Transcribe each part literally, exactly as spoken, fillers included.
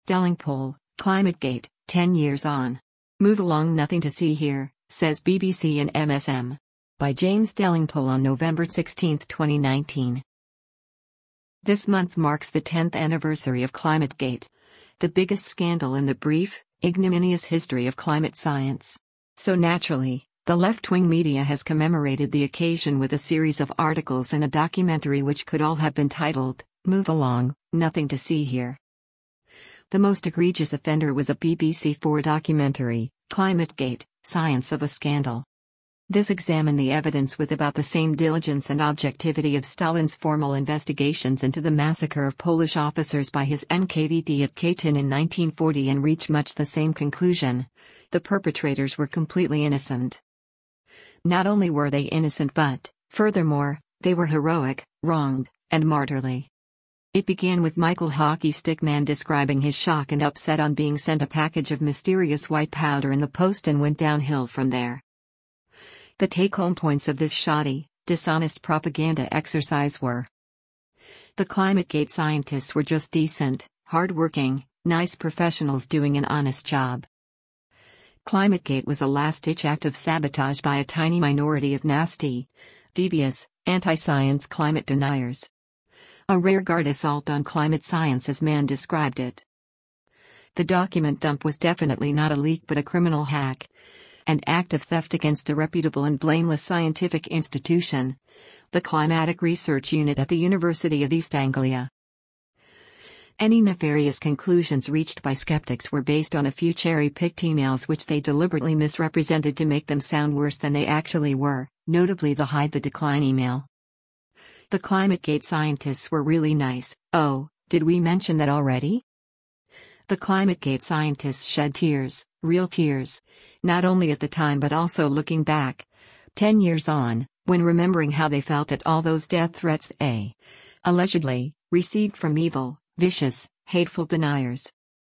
Delingpole, ClimateGate, ten years on. Move along, nothing to see here, says B B C and M S M. By James Delingpole on November sixteenth, twenty nineteen. This month marks the tenth anniversary of ClimateGate, the biggest scandal in the brief, ignominious history of climate science. So naturally, the left-wing media has commemorated the occasion with a series of articles and a documentary which could all have been titled, Move Along, Nothing to See Here. The most egregious offender was a B B C four documentary, ClimateGate, Science of a Scandal. This examined the evidence with about the same diligence and objectivity of Stalin's formal investigations into the massacre of Polish officers by his N K V D at Katyn in nineteen forty and reached much the same conclusion: the perpetrators were completely innocent. Not only were they innocent but, furthermore, they were heroic, wronged, and martyrly. It began with Michael Hockey Stick Man describing his shock and upset on being sent a package of mysterious white powder in the post and went downhill from there. The take-home points of this shoddy, dishonest propaganda exercise were: the ClimateGate scientists were just decent, hard-working, nice professionals doing an honest job. ClimateGate was a last-ditch act of sabotage by a tiny minority of nasty, devious, anti-science climate deniers. A rearguard assault on climate science, as Mann described it. The document dump was definitely not a leak but a criminal hack, an act of theft against a reputable and blameless scientific institution, the Climatic Research Unit at the University of East Anglia. Any nefarious conclusions reached by skeptics were based on a few cherry-picked emails which they deliberately misrepresented to make them sound worse than they actually were, notably the Hide the Decline email. The ClimateGate scientists were really nice. Oh, did we mention that already? The ClimateGate scientists shed tears, real tears, not only at the time but also looking back, ten years on, when remembering how they felt at all those death threats they, allegedly, received from evil, vicious, hateful deniers.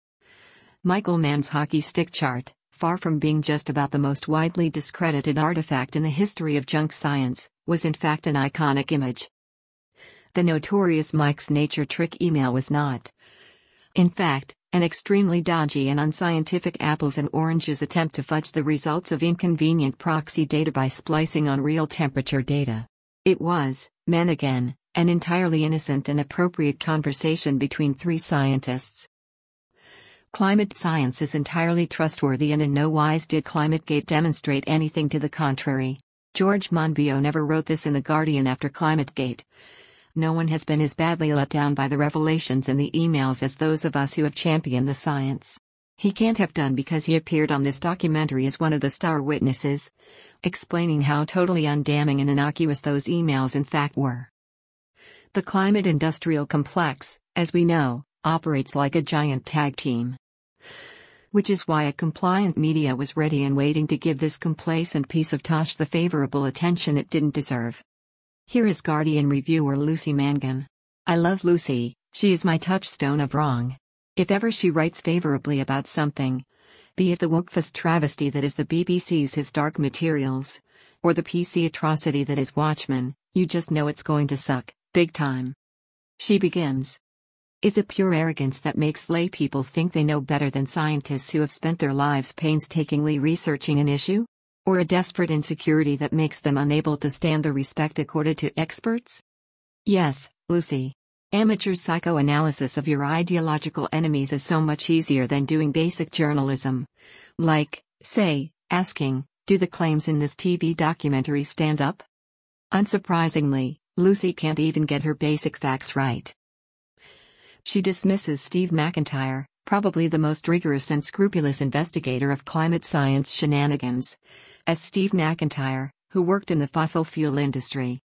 Michael Mann's hockey stick chart, far from being just about the most widely discredited artifact in the history of junk science, was in fact an iconic image. The notorious Mike's Nature Trick email was not. In fact, an extremely dodgy and unscientific apples and oranges attempt to fudge the results of inconvenient proxy data by splicing on real temperature data. It was, Mann again, an entirely innocent and appropriate conversation between three scientists. Climate science is entirely trustworthy, and in no wise did ClimateGate demonstrate anything to the contrary. George Monbiot never wrote this in The Guardian after ClimateGate. No one has been as badly let down by the revelations in the emails as those of us who have championed the science. He can't have done because he appeared on this documentary as one of the star witnesses, explaining how totally undamning and innocuous those emails in fact were. The climate industrial complex, as we know, operates like a giant tag team. Which is why a compliant media was ready and waiting to give this complacent piece of tosh the favorable attention it didn't deserve. Here is Guardian reviewer Lucy Mangan. I love Lucy, she is my touchstone of wrong. If ever she writes favorably about something, be it the wokefest travesty that is the B B C's His Dark Materials, or the P C atrocity that is Watchmen, you just know it's going to suck, big time. She begins. Is it pure arrogance that makes lay people think they know better than scientists who have spent their lives painstakingly researching an issue? Or a desperate insecurity that makes them unable to stand the respect accorded to experts? Yes, Lucy. Amateur psychoanalysis of your ideological enemies is so much easier than doing basic journalism. Like, say, asking, do the claims in this T V documentary stand up? Unsurprisingly, Lucy can't even get her basic facts right. She dismisses Steve McIntyre, probably the most rigorous and scrupulous investigator of climate science shenanigans, as Steve McIntyre, who worked in the fossil fuel industry.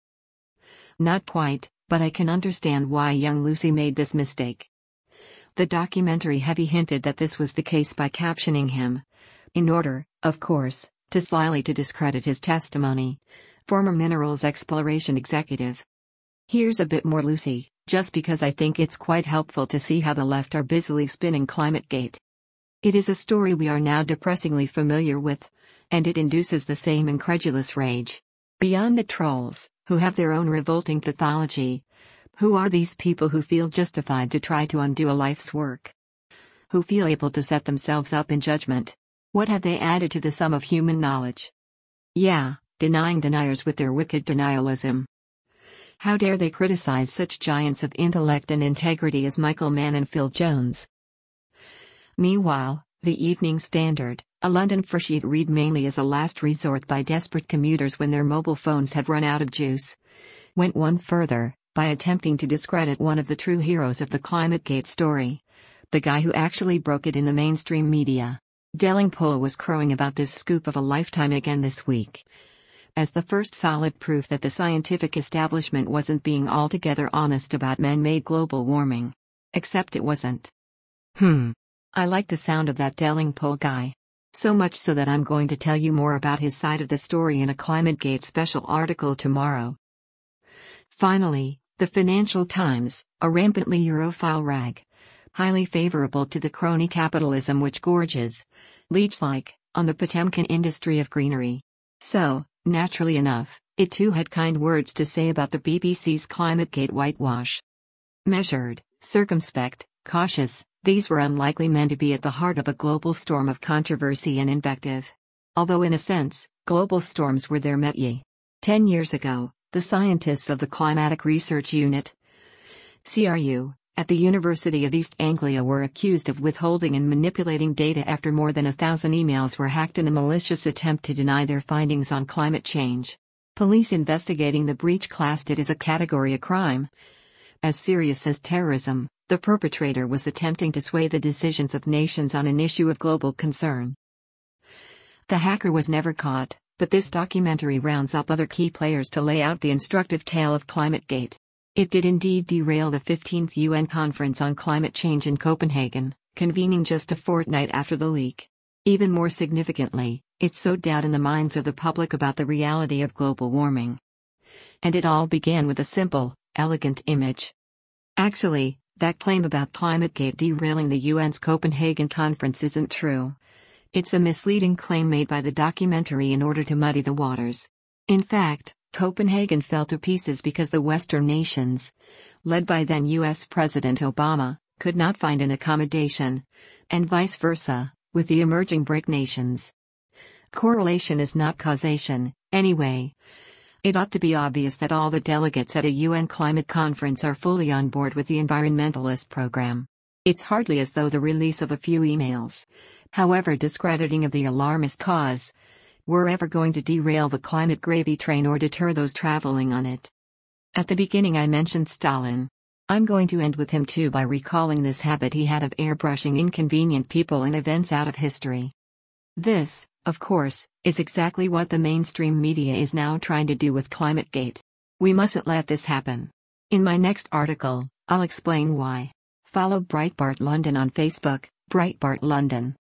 Not quite, but I can understand why young Lucy made this mistake. The documentary heavy hinted that this was the case by captioning him, in order, of course, to slyly to discredit his testimony, former minerals exploration executive. Here's a bit more Lucy, just because I think it's quite helpful to see how the left are busily spinning ClimateGate. It is a story we are now depressingly familiar with, and it induces the same incredulous rage. Beyond the trolls, who have their own revolting pathology, who are these people who feel justified to try to undo a life's work? who feel able to set themselves up in judgment. What have they added to the sum of human knowledge? Yeah, denying deniers with their wicked denialism. How dare they criticize such giants of intellect and integrity as Michael Mann and Phil Jones? Meanwhile, the Evening Standard, a London freesheet read mainly as a last resort by desperate commuters when their mobile phones have run out of juice, went one further, by attempting to discredit one of the true heroes of the ClimateGate story. The guy who actually broke it in the mainstream media. Delingpole was crowing about this scoop of a lifetime again this week, as the first solid proof that the scientific establishment wasn't being altogether honest about man-made global warming. Except it wasn't. Hmm. I like the sound of that Delingpole guy. So much so that I'm going to tell you more about his side of the story in a ClimateGate special article tomorrow. Finally, the Financial Times, a rampantly Europhile rag. Highly favorable to the crony capitalism which gorges, leech-like, on the Potemkin industry of greenery. So, naturally enough, it too had kind words to say about the B B C's ClimateGate whitewash. Measured, circumspect, cautious, these were unlikely men to be at the heart of a global storm of controversy and invective. Although in a sense, global storms were their métier. Ten years ago, the scientists of the Climatic Research Unit, C R U, at the University of East Anglia were accused of withholding and manipulating data after more than a thousand emails were hacked in a malicious attempt to deny their findings on climate change. Police investigating the breach classed it as a category of crime as serious as terrorism. The perpetrator was attempting to sway the decisions of nations on an issue of global concern. The hacker was never caught, but this documentary rounds up other key players to lay out the instructive tale of ClimateGate. It did indeed derail the fifteenth U N Conference on Climate Change in Copenhagen, convening just a fortnight after the leak. Even more significantly, it sowed doubt in the minds of the public about the reality of global warming. And it all began with a simple, elegant image. Actually, that claim about ClimateGate derailing the U N's Copenhagen conference isn't true. It's a misleading claim made by the documentary in order to muddy the waters. In fact, Copenhagen fell to pieces because the Western nations, led by then U S President Obama, could not find an accommodation, and vice versa, with the emerging BRIC nations. Correlation is not causation, anyway. It ought to be obvious that all the delegates at a U N climate conference are fully on board with the environmentalist program. It's hardly as though the release of a few emails, however discrediting of the alarmist cause, were ever going to derail the climate gravy train or deter those traveling on it. At the beginning I mentioned Stalin. I'm going to end with him too by recalling this habit he had of airbrushing inconvenient people and events out of history. This, of course, is exactly what the mainstream media is now trying to do with ClimateGate. We mustn't let this happen. In my next article, I'll explain why. Follow Breitbart London on Facebook, Breitbart London.